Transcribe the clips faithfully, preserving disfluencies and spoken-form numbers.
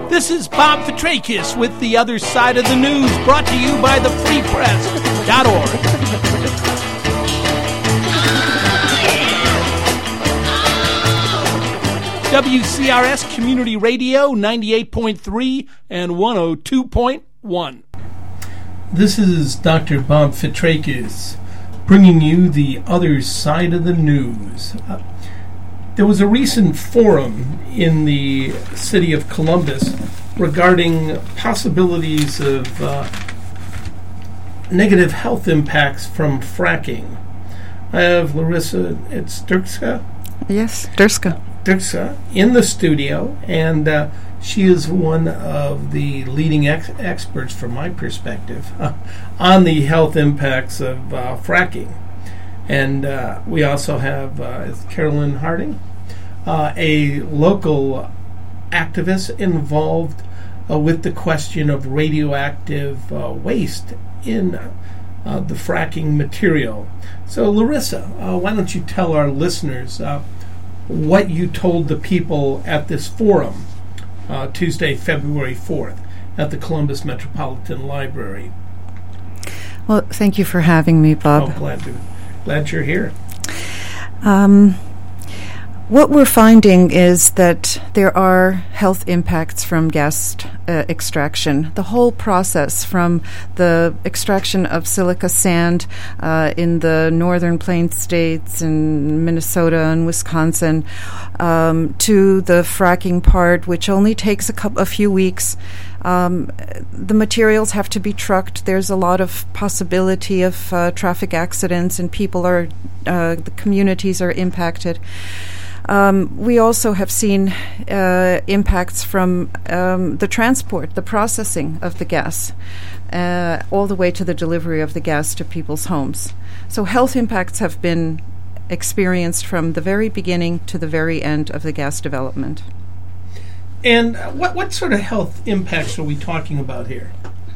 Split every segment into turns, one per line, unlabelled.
This is Bob Fitrakis with The Other Side of the News, brought to you by the free press dot org. W C R S Community Radio, ninety-eight point three and one oh two point one. This is Doctor Bob Fitrakis, bringing you The Other Side of the News. Uh, There was a recent forum in the city of Columbus regarding possibilities of uh, negative health impacts from fracking. I have Larissa Sturska.
Yes, Durska.
Durska in the studio, and uh, she is one of the leading ex- experts, from my perspective, uh, on the health impacts of uh, fracking. And uh, we also have uh, Carolyn Harding, uh, a local activist involved uh, with the question of radioactive uh, waste in uh, the fracking material. So, Larissa, uh, why don't you tell our listeners uh, what you told the people at this forum uh, Tuesday, February fourth, at the Columbus Metropolitan Library.
Well, thank you for having me, Bob.
Oh, glad to. Glad you're here.
Um, what we're finding is that there are health impacts from gas uh, extraction. The whole process, from the extraction of silica sand uh, in the northern plain states in Minnesota and Wisconsin, um, to the fracking part, which only takes a couple, a few weeks. Um, the materials have to be trucked. There's a lot of possibility of uh, traffic accidents, and people are, uh, the communities are impacted. Um, we also have seen uh, impacts from um, the transport, the processing of the gas, uh, all the way to the delivery of the gas to people's homes. So health impacts have been experienced from the very beginning to the very end of the gas development.
And what what sort of health impacts are we talking about here?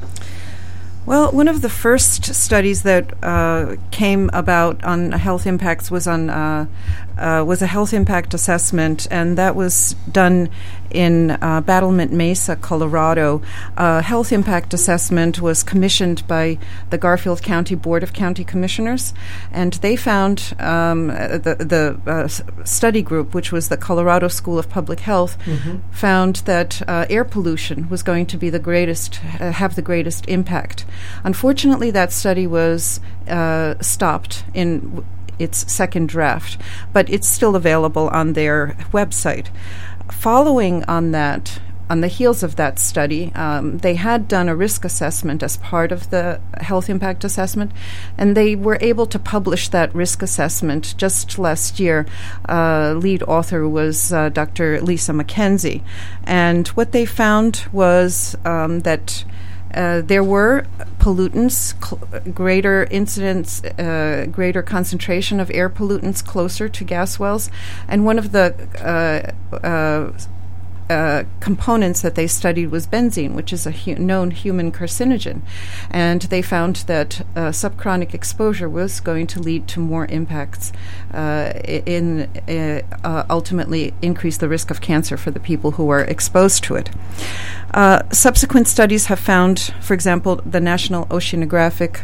Well, one of the first studies that uh, came about on health impacts was on uh, uh, was a health impact assessment, and that was done in uh, Battlement Mesa, Colorado. A health impact assessment was commissioned by the Garfield County Board of County Commissioners, and they found um, the the uh, study group, which was the Colorado School of Public Health, mm-hmm. found that uh, air pollution was going to be the greatest, uh, have the greatest impact. Unfortunately, that study was uh, stopped in w- its second draft, but it's still available on their website. Following on that, on the heels of that study, um, they had done a risk assessment as part of the health impact assessment, and they were able to publish that risk assessment just last year. Uh, lead author was uh, Doctor Lisa McKenzie, and what they found was um, that Uh, there were pollutants, cl- greater incidence, uh, greater concentration of air pollutants closer to gas wells, and one of the uh, uh, uh, components that they studied was benzene, which is a hu- known human carcinogen, and they found that uh, subchronic exposure was going to lead to more impacts, uh, in uh, uh, ultimately increase the risk of cancer for the people who are exposed to it. Uh, subsequent studies have found, for example, the National Oceanographic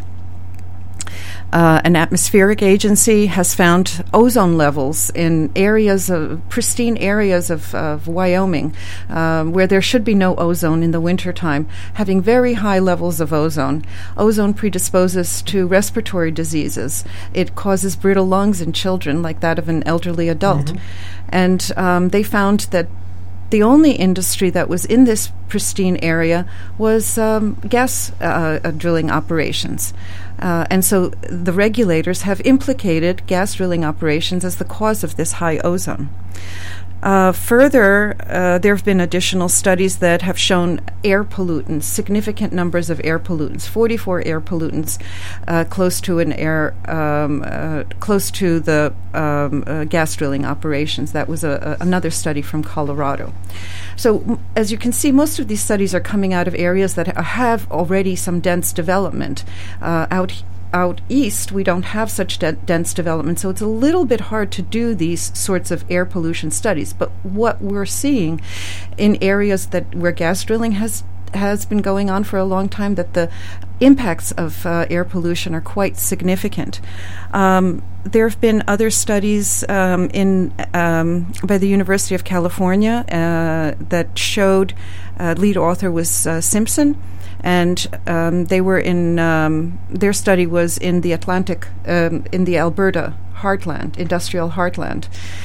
uh, and Atmospheric Agency has found ozone levels in areas of pristine areas of, of Wyoming, um, where there should be no ozone in the wintertime, having very high levels of ozone. Ozone predisposes to respiratory diseases. It causes brittle lungs in children, like that of an elderly adult. Mm-hmm. And um, they found that the only industry that was in this pristine area was um, gas uh, uh, drilling operations. Uh, and so the regulators have implicated gas drilling operations as the cause of this high ozone. Uh, further, uh, there have been additional studies that have shown air pollutants, significant numbers of air pollutants, forty-four air pollutants uh, close to an air, um, uh, close to the um, uh, gas drilling operations. That was a, a, another study from Colorado. So, m- as you can see, most of these studies are coming out of areas that ha- have already some dense development. Uh, out out east, we don't have such de- dense development, so it's a little bit hard to do these sorts of air pollution studies. But what we're seeing in areas that where gas drilling has has been going on for a long time, that the impacts of uh, air pollution are quite significant. Um, there have been other studies um, in um, by the University of California uh, that showed, uh, lead author was uh, Simpson, and um, they were in, um, their study was in the Atlantic, um, in the Alberta heartland, industrial heartland.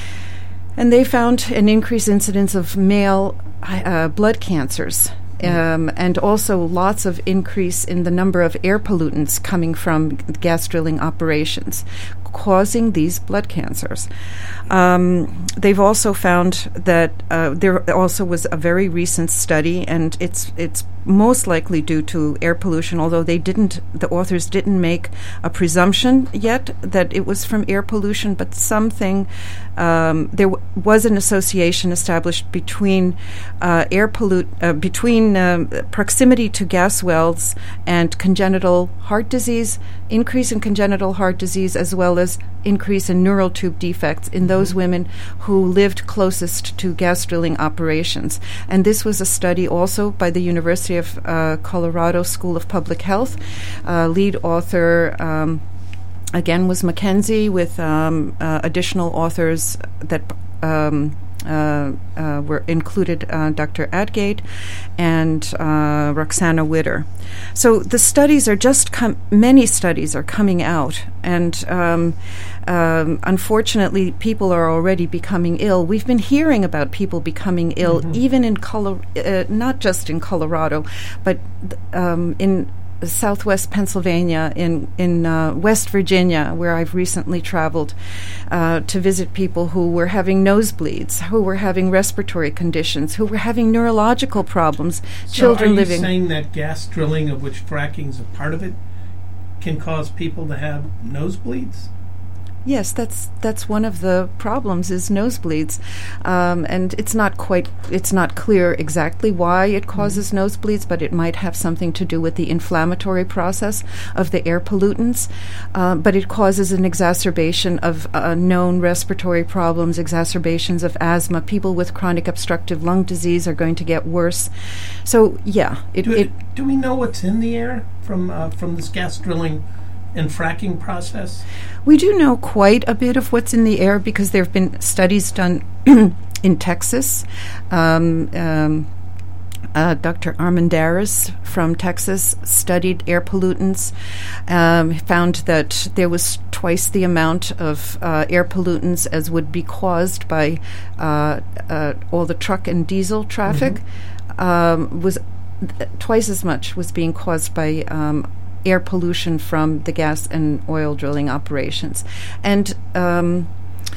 And they found an increased incidence of male uh, blood cancers. Um, and also lots of increase in the number of air pollutants coming from gas drilling operations, causing these blood cancers. Um, they've also found that uh, there also was a very recent study, and it's it's most likely due to air pollution, although they didn't, the authors didn't make a presumption yet that it was from air pollution, but something, um, there w- was an association established between uh, air pollute, uh, between um, proximity to gas wells and congenital heart disease, increase in congenital heart disease, as well as increase in neural tube defects in those women who lived closest to gas drilling operations. And this was a study also by the University of uh, Colorado School of Public Health. Uh, lead author, um, again, was Mackenzie, with um, uh, additional authors that um, uh, uh, were included, uh, Doctor Adgate and uh, Roxana Witter. So the studies are just, com- many studies are coming out, and um, um, unfortunately people are already becoming ill. We've been hearing about people becoming ill, mm-hmm. even in Colo- uh, not just in Colorado, but um, in Southwest Pennsylvania, in in uh, West Virginia, where I've recently traveled uh, to visit people who were having nosebleeds, who were having respiratory conditions, who were having neurological problems.
So
children
are you
living.
saying that gas drilling, of which fracking is a part of it, can cause people to have nosebleeds?
Yes, that's that's one of the problems, is nosebleeds, um, and it's not quite it's not clear exactly why it causes mm-hmm. nosebleeds, but it might have something to do with the inflammatory process of the air pollutants. Uh, but it causes an exacerbation of uh, known respiratory problems, exacerbations of asthma. People with chronic obstructive lung disease are going to get worse. So yeah, it.
Do,
it,
do we know what's in the air from uh, from this gas drilling and fracking process?
We do know quite a bit of what's in the air because there have been studies done in Texas. Um, um, uh, Doctor Armendariz from Texas studied air pollutants, um, found that there was twice the amount of uh, air pollutants as would be caused by uh, uh, all the truck and diesel traffic. Mm-hmm. Um, was th- twice as much was being caused by um, air pollution from the gas and oil drilling operations. And um,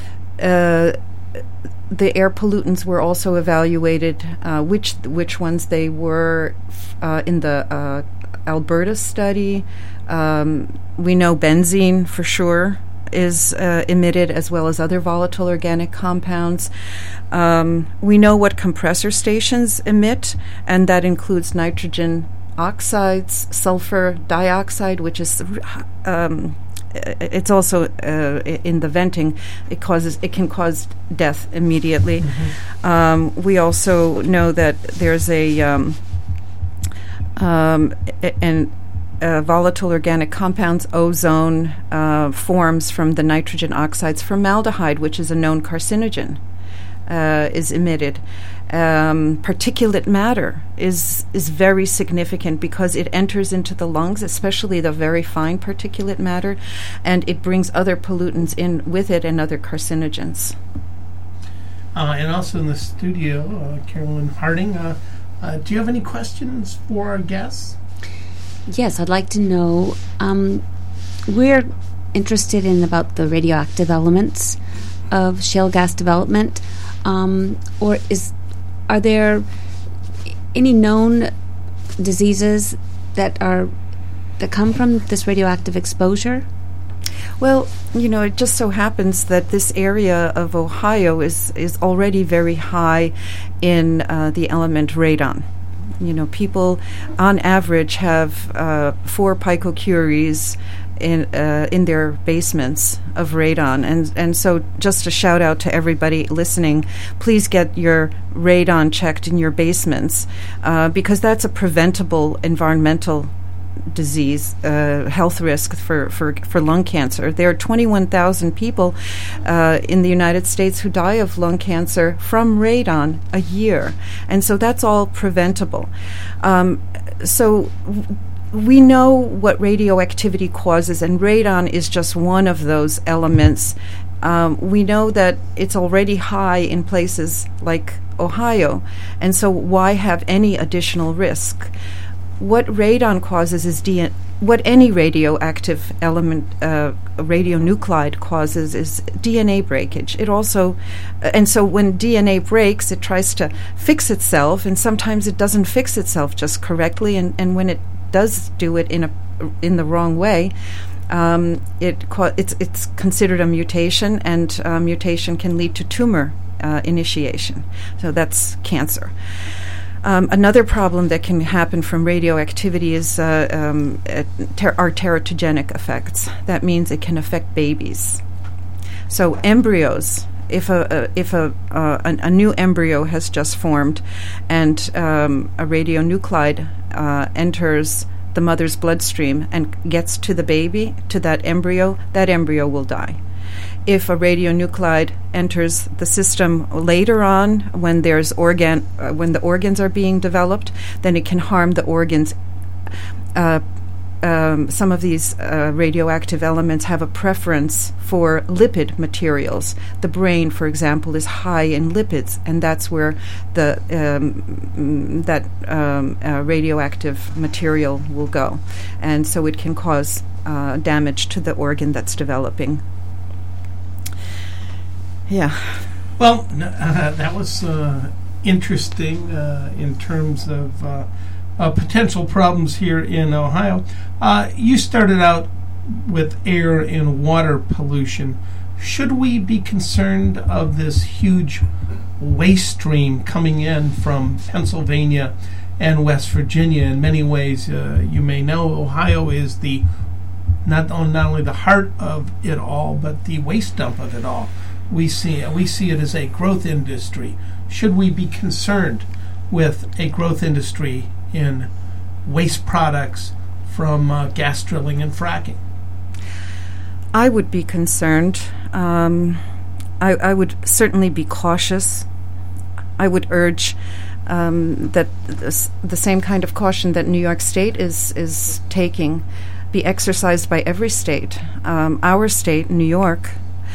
uh, the air pollutants were also evaluated, uh, which which ones they were uh, in the uh, Alberta study. Um, we know benzene for sure is uh, emitted, as well as other volatile organic compounds. Um, we know what compressor stations emit, and that includes nitrogen oxides, sulfur dioxide, which is um, it's also uh, in the venting. It causes it can cause death immediately. Mm-hmm. Um, we also know that there's a um, um, and uh, volatile organic compounds, ozone uh, forms from the nitrogen oxides. Formaldehyde, which is a known carcinogen, uh, is emitted. Um, particulate matter is is very significant because it enters into the lungs, especially the very fine particulate matter, and it brings other pollutants in with it and other carcinogens.
Uh, and also in the studio, uh, Carolyn Harding, uh, uh, do you have any questions for our guests?
Yes, I'd like to know, um, we're interested in about the radioactive elements of shale gas development, um, or is Are there any known diseases that are that come from this radioactive exposure?
Well, you know, it just so happens that this area of Ohio is is already very high in uh, the element radon. You know, people on average have uh, four picocuries in uh, in their basements of radon. And and so just a shout out to everybody listening, please get your radon checked in your basements, uh, because that's a preventable environmental disease, uh, health risk for, for, for lung cancer. There are twenty-one thousand people uh, in the United States who die of lung cancer from radon a year. And so that's all preventable. Um, so w- we know what radioactivity causes, and radon is just one of those elements. Um, we know that it's already high in places like Ohio, and so why have any additional risk? What radon causes is D N A. What any radioactive element, uh, radionuclide causes is D N A breakage. It also, uh, and so when D N A breaks, it tries to fix itself, and sometimes it doesn't fix itself just correctly. And, and when it does do it in a in the wrong way, um, it ca- it's it's considered a mutation, and uh, mutation can lead to tumor uh, initiation. So that's cancer. Um, another problem that can happen from radioactivity is uh, um, uh, ter- are teratogenic effects. That means it can affect babies. So embryos, if a, a if a, uh, a a new embryo has just formed, and um, a radionuclide uh, enters the mother's bloodstream and gets to the baby, to that embryo, that embryo will die. If a radionuclide enters the system later on, when there's organ, uh, when the organs are being developed, then it can harm the organs. Uh, um, some of these uh, radioactive elements have a preference for lipid materials. The brain, for example, is high in lipids, and that's where the um, that um, uh, radioactive material will go, and so it can cause uh, damage to the organ that's developing. Yeah.
Well, uh, that was uh, interesting uh, in terms of uh, uh, potential problems here in Ohio. Uh, you started out with air and water pollution. Should we be concerned of this huge waste stream coming in from Pennsylvania and West Virginia? In many ways, uh, you may know Ohio is the not, on, not only the heart of it all, but the waste dump of it all. We see we see it as a growth industry. Should we be concerned with a growth industry in waste products from uh, gas drilling and fracking?
I would be concerned. Um, I, I would certainly be cautious. I would urge um, that this, the same kind of caution that New York State is is taking be exercised by every state. Um, our state, New York,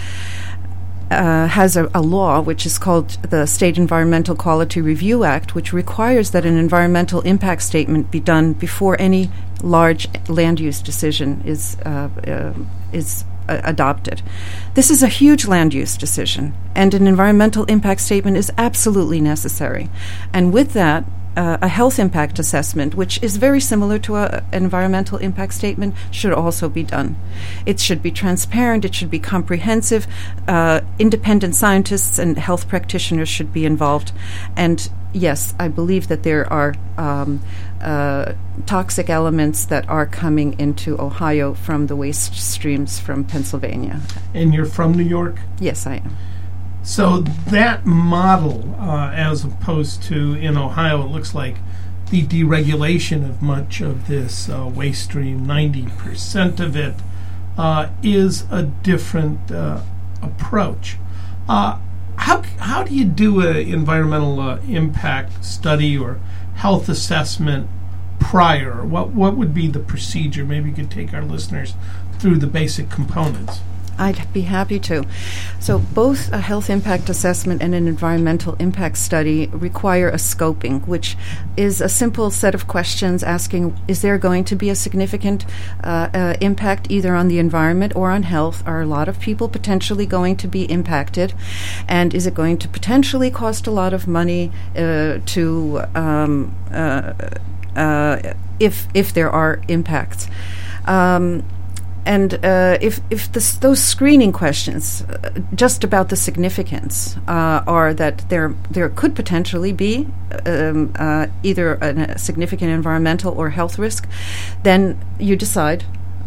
Uh, has a, a law which is called the State Environmental Quality Review Act, which requires that an environmental impact statement be done before any large land use decision is uh, uh, is uh, adopted. This is a huge land use decision, and an environmental impact statement is absolutely necessary. And with that, Uh, a health impact assessment, which is very similar to a, an environmental impact statement, should also be done. It should be transparent. It should be comprehensive. Uh, independent scientists and health practitioners should be involved. And yes, I believe that there are um, uh, toxic elements that are coming into Ohio from the waste streams from Pennsylvania.
And you're from New York?
Yes, I am.
So that model, uh, as opposed to in Ohio, it looks like the deregulation of much of this uh, waste stream, ninety percent of it, uh, is a different uh, approach. Uh, how how do you do an environmental uh, impact study or health assessment prior? What what would be the procedure? Maybe you could take our listeners through the basic components.
I'd be happy to. So both a health impact assessment and an environmental impact study require a scoping, which is a simple set of questions asking, is there going to be a significant uh, uh, impact either on the environment or on health? Are a lot of people potentially going to be impacted? And is it going to potentially cost a lot of money uh, to um, uh, uh, if if there are impacts? Um, And uh, if if this, those screening questions, uh, just about the significance, uh, are that there there could potentially be um, uh, either a significant environmental or health risk, then you decide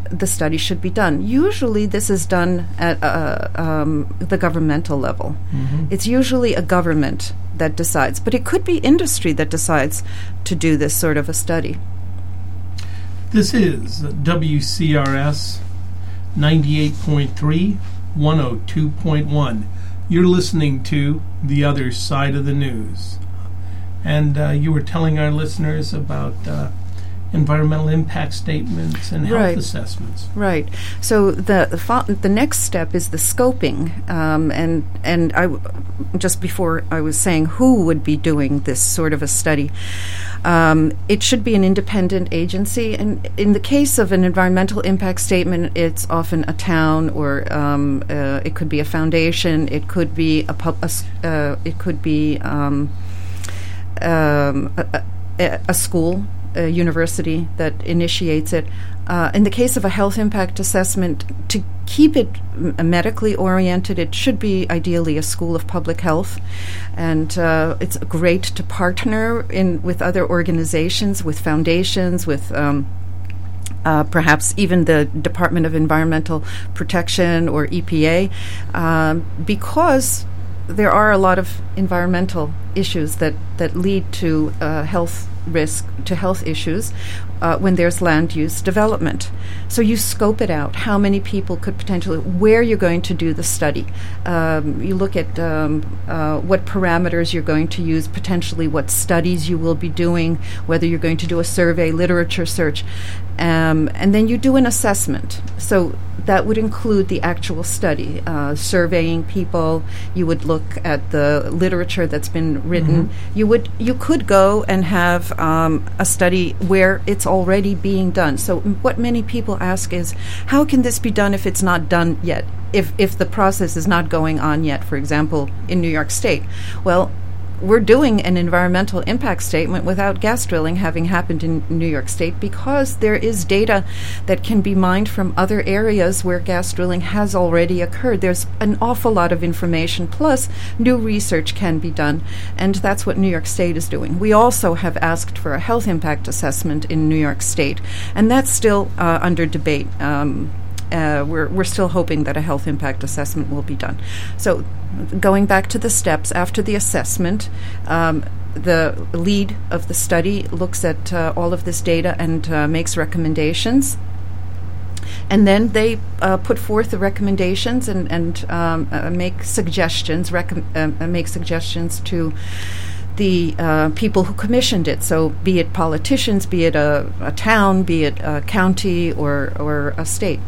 the study should be done. Usually this is done at uh, um, the governmental level.
Mm-hmm.
It's usually a government that decides, but it could be industry that decides to do this sort of a study.
This is W C R S ninety-eight point three, one oh two point one. You're listening to The Other Side of the News. And uh, you were telling our listeners about uh, environmental impact statements and health
Right.
assessments.
Right. So the the, fo- the next step is the scoping, um, and and I w- just before I was saying who would be doing this sort of a study. Um, it should be an independent agency, and in the case of an environmental impact statement, it's often a town, or um, uh, it could be a foundation, it could be a pub, a s- uh, it could be um, um, a, a, a school, a university that initiates it. Uh, in the case of a health impact assessment, to keep it m- medically oriented, it should be ideally a school of public health, and uh, it's great to partner in with other organizations, with foundations, with um, uh, perhaps even the Department of Environmental Protection or E P A, um, because there are a lot of environmental issues that, that lead to uh, health risk, to health issues uh, when there's land use development. So you scope it out, how many people could potentially, where you're going to do the study. Um, you look at um, uh, what parameters you're going to use, potentially what studies you will be doing, whether you're going to do a survey, literature search, um, and then you do an assessment. So that would include the actual study, uh, surveying people. You would look at the literature that's been written.
Mm-hmm.
You would, you could go and have um, a study where it's already being done. So m- what many people ask is, how can this be done if it's not done yet? If if the process is not going on yet, for example, in New York State. Well, we're doing an environmental impact statement without gas drilling having happened in New York State, because there is data that can be mined from other areas where gas drilling has already occurred. There's an awful lot of information, plus new research can be done, and that's what New York State is doing. We also have asked for a health impact assessment in New York State, and that's still uh, under debate. Um, Uh, we're we're still hoping that a health impact assessment will be done. So, going back to the steps after the assessment, um, the lead of the study looks at uh, all of this data and uh, makes recommendations. And then they uh, put forth the recommendations and and um, uh, make suggestions. Recom- uh, make suggestions to the uh, people who commissioned it. So, be it politicians, be it a, a town, be it a county or or a state.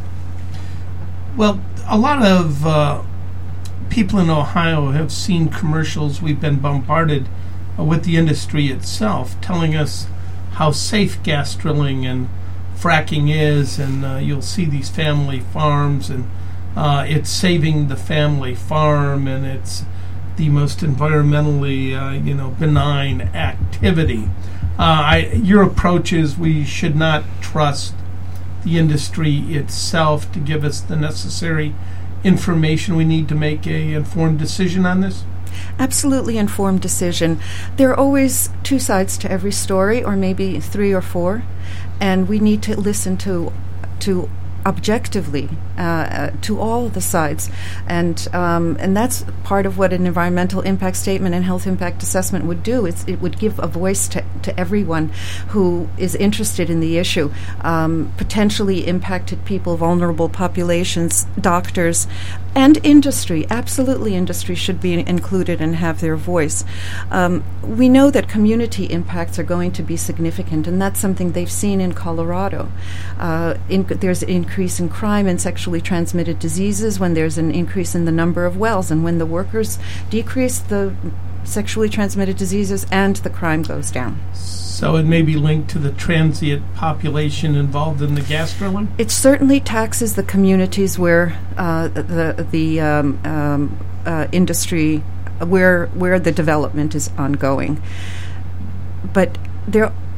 Well, a lot of uh, people in Ohio have seen commercials. We've been bombarded uh, with the industry itself telling us how safe gas drilling and fracking is, and uh, you'll see these family farms, and uh, it's saving the family farm, and it's the most environmentally, uh, you know, benign activity. Uh, I, your approach is we should not trust the industry itself to give us the necessary information we need to make a informed decision on this?
Absolutely informed decision. There are always two sides to every story, or maybe three or four, and we need to listen to to objectively uh, to all of the sides, and um, and that's part of what an environmental impact statement and health impact assessment would do. It's, it would give a voice to, to everyone who is interested in the issue, um, potentially impacted people, vulnerable populations, doctors, and industry. Absolutely, industry should be included and have their voice. Um, we know that community impacts are going to be significant, and that's something they've seen in Colorado. Uh, in, there's an increase in crime and sexually transmitted diseases when there's an increase in the number of wells, and when the workers decrease, the sexually transmitted diseases and the crime goes down.
So it may be linked to the transient population involved in the gas drilling?
It certainly taxes the communities where uh, the the um, um, uh, industry, where where the development is ongoing. But there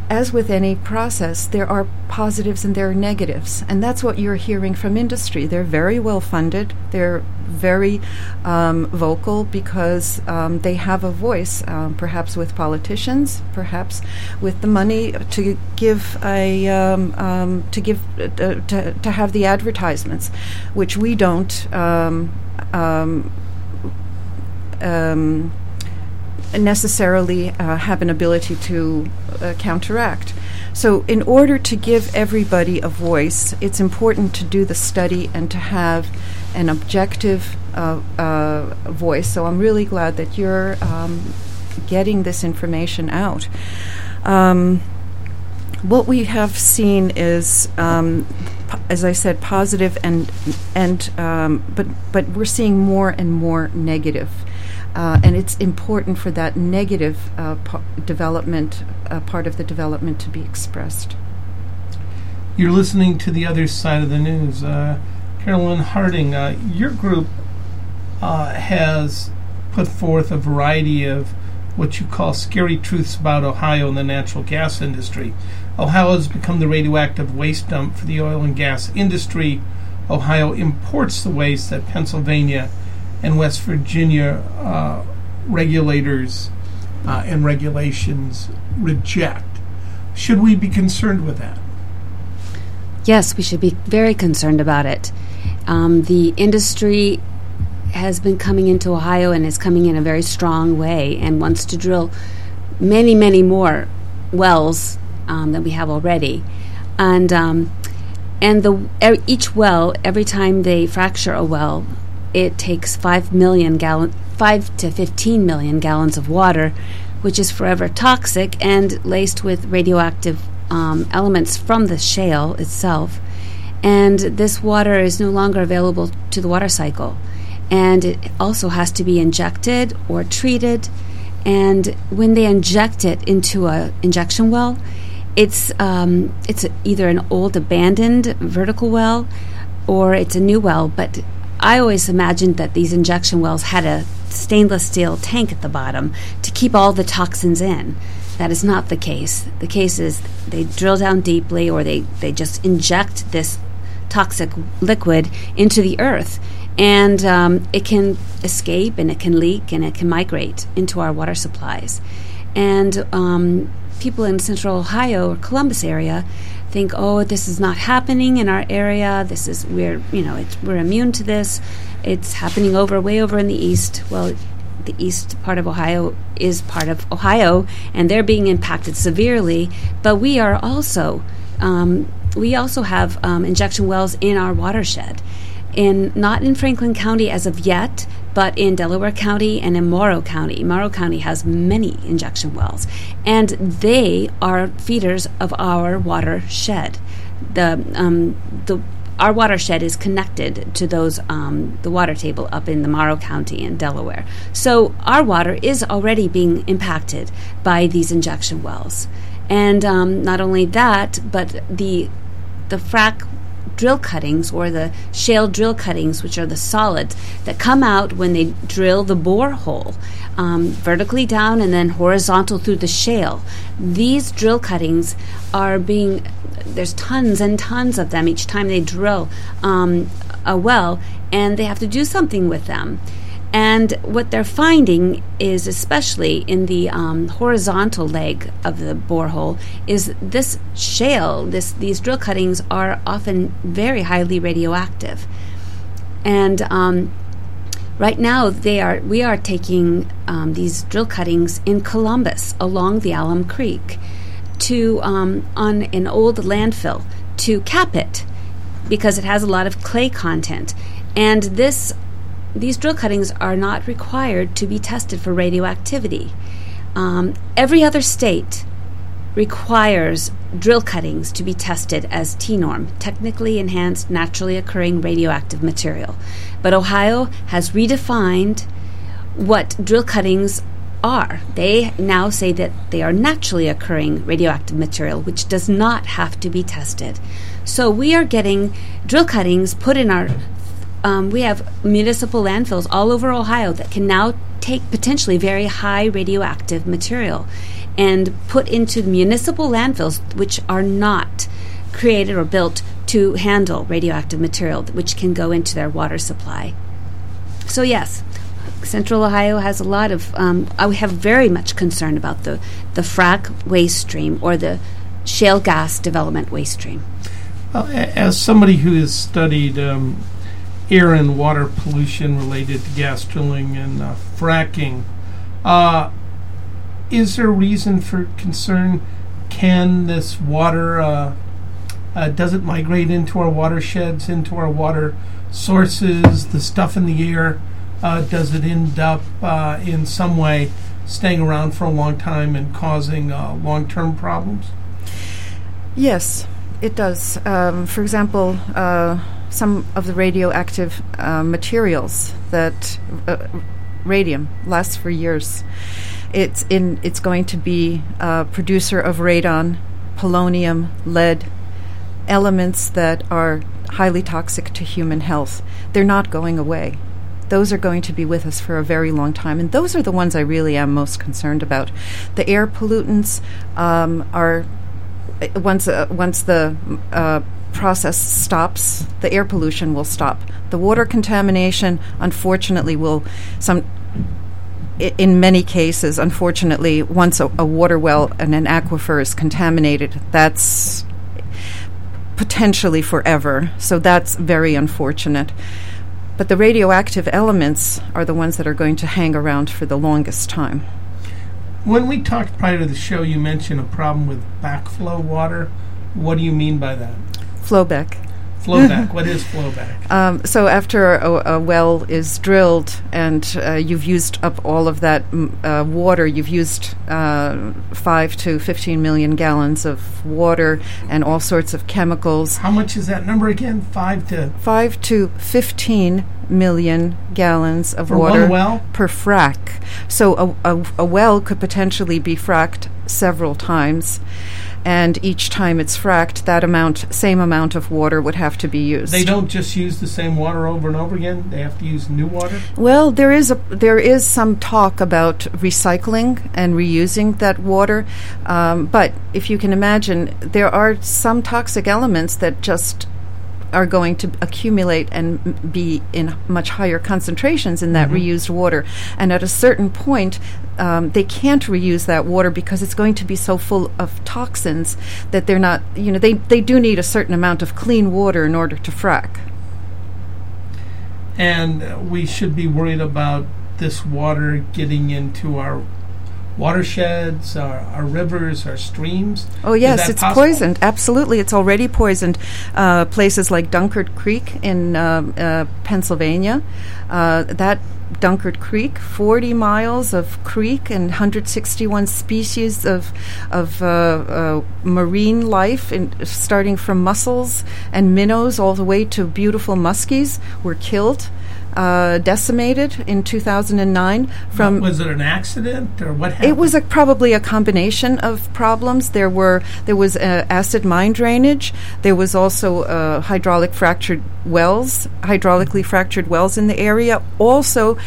as with any process, there are positives and there are negatives, and that's what you're hearing from industry. They're very well funded. They're very um, vocal because um, they have a voice, um, perhaps with politicians, perhaps with the money to give a um, um, to give uh, to to have the advertisements, which we don't. Um, um, um, necessarily uh, have an ability to uh, counteract. So in order to give everybody a voice, it's important to do the study and to have an objective uh, uh, voice. So I'm really glad that you're um, getting this information out. Um, what we have seen is, um, p- as I said, positive and and um, but but we're seeing more and more negative. Uh, and it's important for that negative uh, p- development, uh, part of the development, to be expressed.
You're listening to The Other Side of the News. Uh, Carolyn Harding, uh, your group uh, has put forth a variety of what you call scary truths about Ohio and the natural gas industry. Ohio has become the radioactive waste dump for the oil and gas industry. Ohio imports the waste that Pennsylvania and West Virginia uh, regulators uh, and regulations reject. Should we be concerned with that?
Yes, we should be very concerned about it. Um, the industry has been coming into Ohio and is coming in a very strong way and wants to drill many, many more wells um, than we have already. And um, and the er, each well, every time they fracture a well, it takes five million gallon, five to fifteen million gallons of water, which is forever toxic and laced with radioactive um, elements from the shale itself. And this water is no longer available to the water cycle. And it also has to be injected or treated. And when they inject it into a injection well, it's um, it's a, either an old abandoned vertical well or it's a new well, but I always imagined that these injection wells had a stainless steel tank at the bottom to keep all the toxins in. That is not the case. The case is they drill down deeply or they, they just inject this toxic liquid into the earth. And um, it can escape and it can leak and it can migrate into our water supplies. And um, people in central Ohio or Columbus area think, oh, this is not happening in our area. This is we're you know it's, we're immune to this. It's happening over way over in the east. Well, the east part of Ohio is part of Ohio, and they're being impacted severely. But we are also um, we also have um, injection wells in our watershed, in not in Franklin County as of yet, but in Delaware County and in Morrow County. Morrow County has many injection wells, and they are feeders of our watershed. The um, the our watershed is connected to those um, the water table up in the Morrow County in Delaware. So our water is already being impacted by these injection wells, and um, not only that, but the the frac drill cuttings or the shale drill cuttings, which are the solids that come out when they drill the borehole um, vertically down and then horizontal through the shale. These drill cuttings are being, there's tons and tons of them each time they drill um, a well, and they have to do something with them. And what they're finding is, especially in the um, horizontal leg of the borehole, is this shale, this these drill cuttings are often very highly radioactive. And um, right now, they are we are taking um, these drill cuttings in Columbus along the Alum Creek to um, on an old landfill to cap it because it has a lot of clay content, and this. These drill cuttings are not required to be tested for radioactivity. Um, every other state requires drill cuttings to be tested as T norm, technically enhanced naturally occurring radioactive material. But Ohio has redefined what drill cuttings are. They now say that they are naturally occurring radioactive material, which does not have to be tested. So we are getting drill cuttings put in our Um, we have municipal landfills all over Ohio that can now take potentially very high radioactive material. and put into municipal landfills, which are not created or built to handle radioactive material, which can go into their water supply. So yes, Central Ohio has a lot of, um, I have very much concern about the, the frack waste stream or the shale gas development waste stream.
Well, as somebody who has studied um, air and water pollution related to gas drilling and uh, fracking, uh, is there a reason for concern? Can this water, uh, uh, does it migrate into our watersheds, into our water sources, the stuff in the air? Uh, does it end up uh, in some way staying around for a long time and causing uh, long-term problems?
Yes, it does. Um, for example, uh, some of the radioactive uh, materials that uh, radium lasts for years. It's in. It's going to be a producer of radon, polonium, lead, elements that are highly toxic to human health. They're not going away. Those are going to be with us for a very long time, and those are the ones I really am most concerned about. The air pollutants um, are once uh, once the uh, process stops, the air pollution will stop. The water contamination, unfortunately, will some. In many cases, unfortunately, once a, a water well and an aquifer is contaminated, that's potentially forever. So that's very unfortunate. But the radioactive elements are the ones that are going to hang around for the longest time.
When we talked prior to the show, you mentioned a problem with backflow water. What do you mean by that?
Flowback.
Flowback. What is flowback?
Um, so after a, a well is drilled and uh, you've used up all of that uh, water, you've used uh, five to fifteen million gallons of water and all sorts of chemicals.
How much is that number again? Five to
five to fifteen million gallons of
for
water
one well?
Per frack. So a, a, a well could potentially be fracked several times. And each time it's fracked, that amount, same amount of water would have to be used.
They don't just use the same water over and over again? They have to use new water?
Well, there is a there is some talk about recycling and reusing that water. Um, but if you can imagine, there are some toxic elements that just are going to accumulate and m- be in much higher concentrations in that mm-hmm. reused water. And at a certain point, um, they can't reuse that water because it's going to be so full of toxins that they're not, you know, they, they do need a certain amount of clean water in order to frack.
And uh, we should be worried about this water getting into our watersheds, our, our rivers, our streams?
Oh, yes, it's
possible?
poisoned. Absolutely. It's already poisoned. Uh, places like Dunkard Creek in uh, uh, Pennsylvania, uh, that Dunkard Creek, forty miles of creek and one hundred sixty-one species of of uh, uh, marine life, in, starting from mussels and minnows all the way to beautiful muskies, were killed. Uh, decimated in two thousand nine. From
was it an accident or what happened?
It was a, probably a combination of problems. There were there was uh, acid mine drainage. There was also uh, hydraulic fractured wells, hydraulically fractured wells in the area. Also,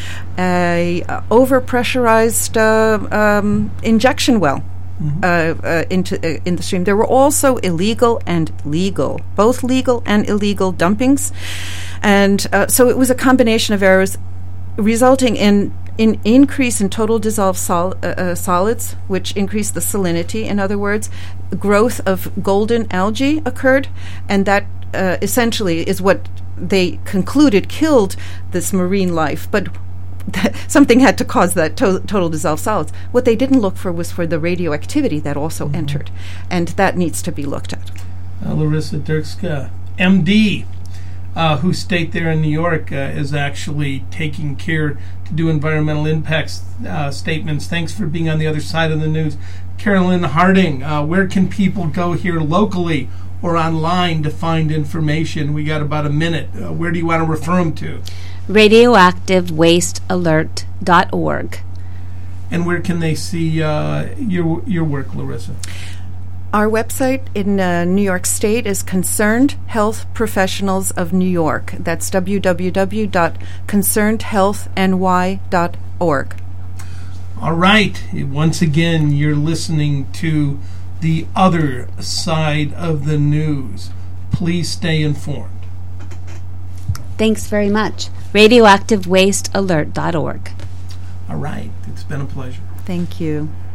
a uh, overpressurized uh, um, injection well. Mm-hmm. Uh, uh, into uh, in the stream. There were also illegal and legal, both legal and illegal dumpings, and uh, so it was a combination of errors, resulting in in increase in total dissolved sol- uh, uh, solids, which increased the salinity. In other words, growth of golden algae occurred, and that uh, essentially is what they concluded killed this marine life. But something had to cause that to- total dissolved solids. What they didn't look for was for the radioactivity that also mm-hmm. entered, and that needs to be looked at.
Uh, Larissa Dirkska, M D, uh, whose state there in New York uh, is actually taking care to do environmental impacts uh, statements. Thanks for being on the other side of the news. Carolyn Harding, uh, where can people go here locally or online to find information? We got about a minute. Uh, where do you want to refer them to?
radioactive waste alert dot org.
And where can they see uh, your your work, Larissa?
Our website in uh, New York State is Concerned Health Professionals of New York. That's w w w dot concerned health n y dot org.
All right. Once again, you're listening to The Other Side of the News. Please stay informed.
Thanks very much. radioactive waste alert dot org.
All right. It's been a pleasure.
Thank you.